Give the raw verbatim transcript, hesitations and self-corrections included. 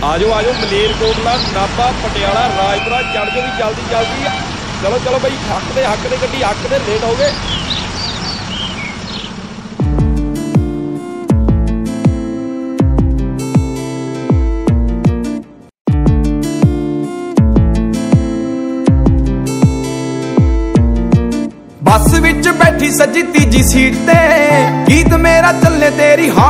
आजो आजो मलेरकोटला नाभा पटियाला राजपुरा चढ़ जो भी जल्दी जल्दी। चलो चलो भाई हक दे हक दे गड्डी हक दे लेट हो गए। बस विच बैठी सजी तीजी सीट ते गीत मेरा चले तेरी